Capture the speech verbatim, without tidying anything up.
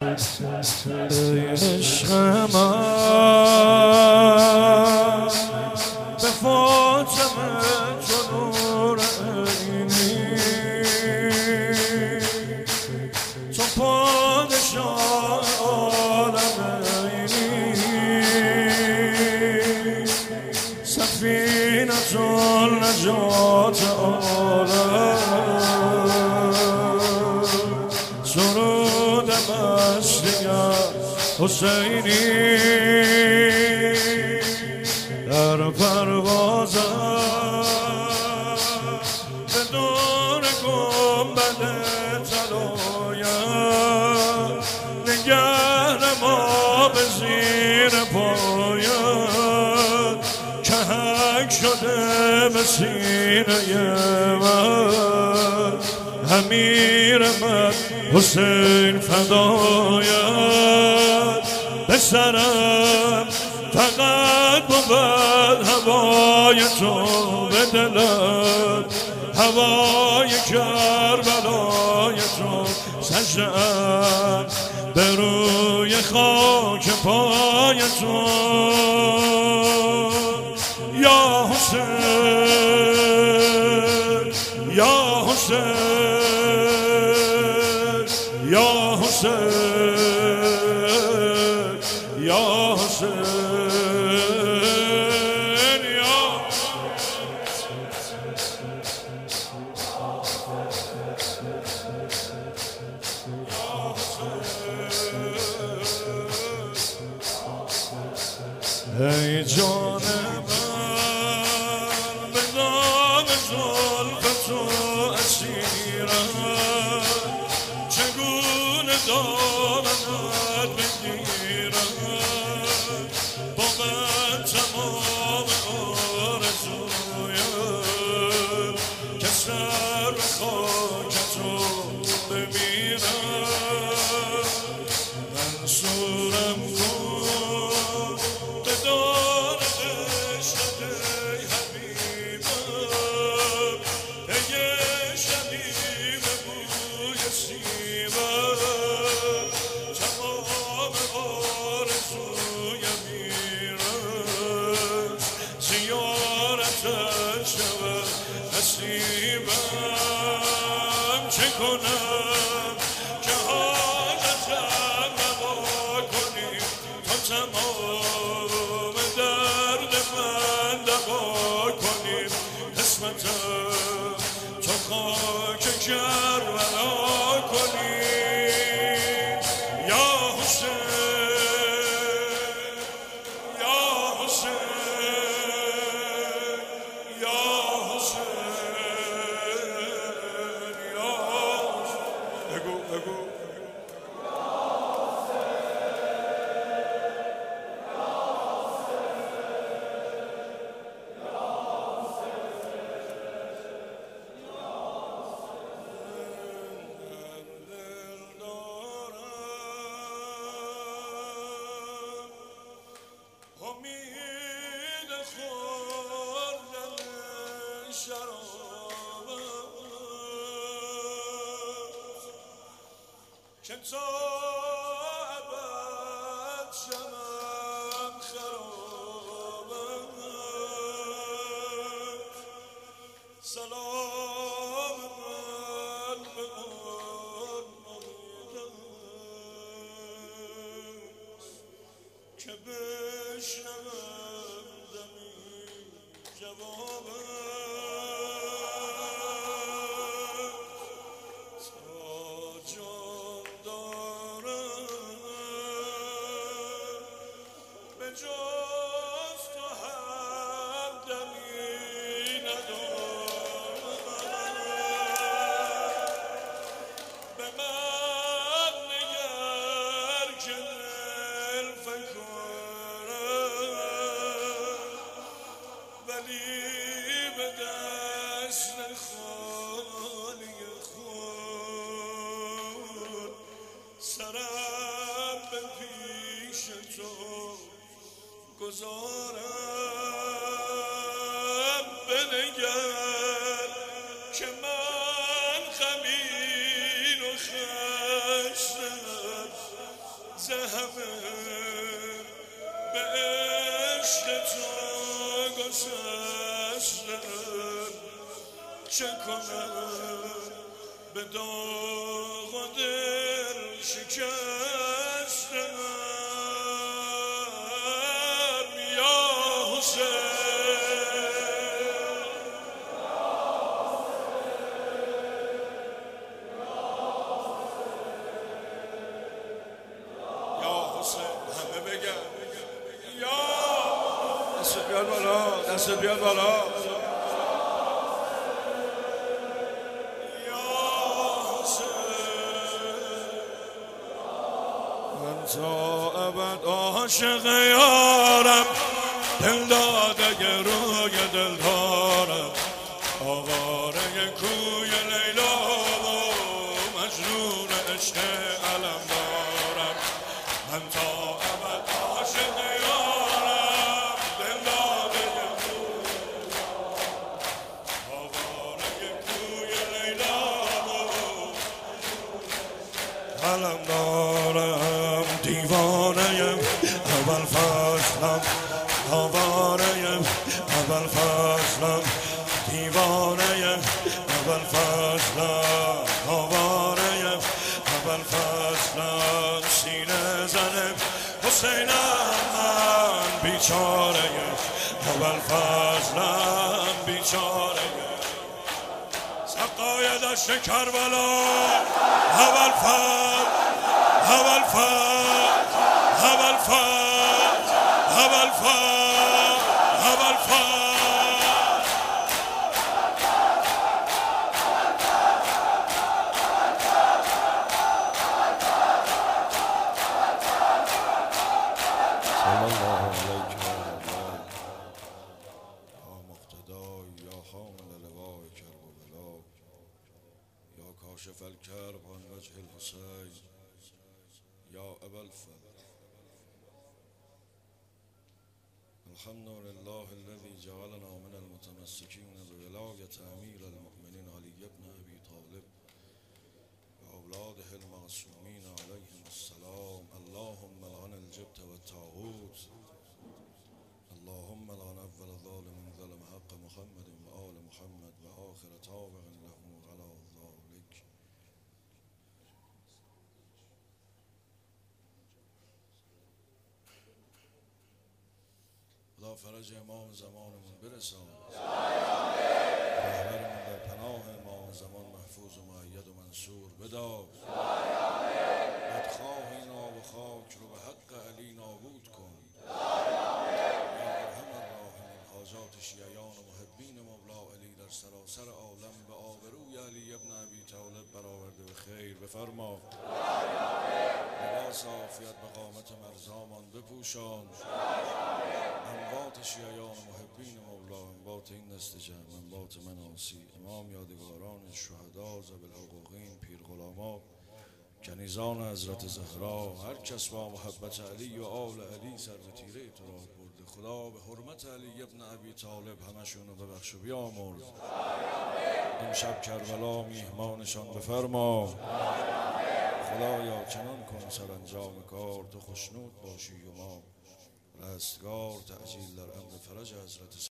عشق من به فاطمه تو نور عینی تو پادشاه عالم عینی سفینة النجات عالم سرود مستی حسینی در پروازم به دور گنبد طلایت نگر ما به زیر پایت که حک شده به سینه من امیر من حسین فدایت به سرم فقط بود هوای تو به دلت هوای کربلای تو سجده‌ام به روی خاک پای تو یا حسین یا حسین یا حسین یا حسین یا ای جان من به نام زلف تو اسیرم چگونه دامنت بگیرم با من تمام آرزویم که سر خاک تو بمیرم منصورم کن به دار عشقت ای حبیبم ای شبیب بوی سیبم تمام آرزویم میرم زیارتت شود نصیبم چه کنم که حالتم روا کنی تا تمام درد من دوا کنی قسمتم تا خاک کربلا کنی یا حسین یا حسین یا حسین یا حسین بگو بگو امید خوردن شرابت که تا ابد شوم خرابت سلام من به آن امیدست که بشنوم دمی جوابت تا جان دارم به جز تو هم دمی ندارم به من نگر که دل فکرم ولی به دست خالی خود سرم به پیش تو گذارم بنگر که من غمین و خستم زهمه به عشق تو گسستم، چه کنم به داغ و دل شکستم. یا حسین دست بیار بالا، دست بیار بالا. یا حسین من تا ابد عاشق یارم، دل داده روی دل دارم، آواره کوی لیلا و مجنون عشق علم دارم. من تا ابد عاشق یارم، دل داده آواره کوی لیلا و علم دارم. دیوانه‌ام اول فصلم، آواره‌ام اول فصلم، دیوانه‌ام اول فصلم، آواره‌ام اول فصلم. سینه زنم حسینم من بیچاره، اول فصلم بیچاره. سقای دشت کربلا اول فصل، اول فصل، اول فصل، اول فصل، اول فصل. صلی الله علیک و آله یا مقتدای یا حامل لوای کرب و بلا یا کاشف الکرب عن وجه الحسین یا ابا الفضل. الحمد لله الذي جعلنا من المتمسكين بولایة امیر المؤمنین علی بن ابی طالب و اولاده المعصومین علیهم السلام. اللهم لعن الجبت والطاغوت، اللهم لعن اول ظالم ظلم حق محمد و آل محمد و آخر تابع له على ذلك. خدا فرج امام زمانمون برسان، رهبرمون در پناه امام زمان محفوظ و مؤید و منصور بدار. بدخواهی ناب خاک رو به حق علی نابود کن. یا ارحم الراحمین حاجات شیعیان و محبین مولا علی در سراسر عالم به آبروی علی ابن ابی طالب برآورده به خیر بفرما. لباس عافیت مقامت مرزامان بپوشان. اموات شیعیان و محبین مولا، اموات این دست جمع، اموات مناسی، امام یادگاران شهدا، ذوی الحقوقین، پیر غلاما، کنیزان حضرت زهرا، هر کس با محبت علی و آل علی سر به تیره تو راه برده، خدا به حرمت علی ابن ابی طالب همشونو ببخش و بیامرز. امشب کربلا میهمانشان بفرما. خدایا چنان کن سرانجام کار تو خوشنود باشی و ما رستگار. تعجیل در امر فرج حضرت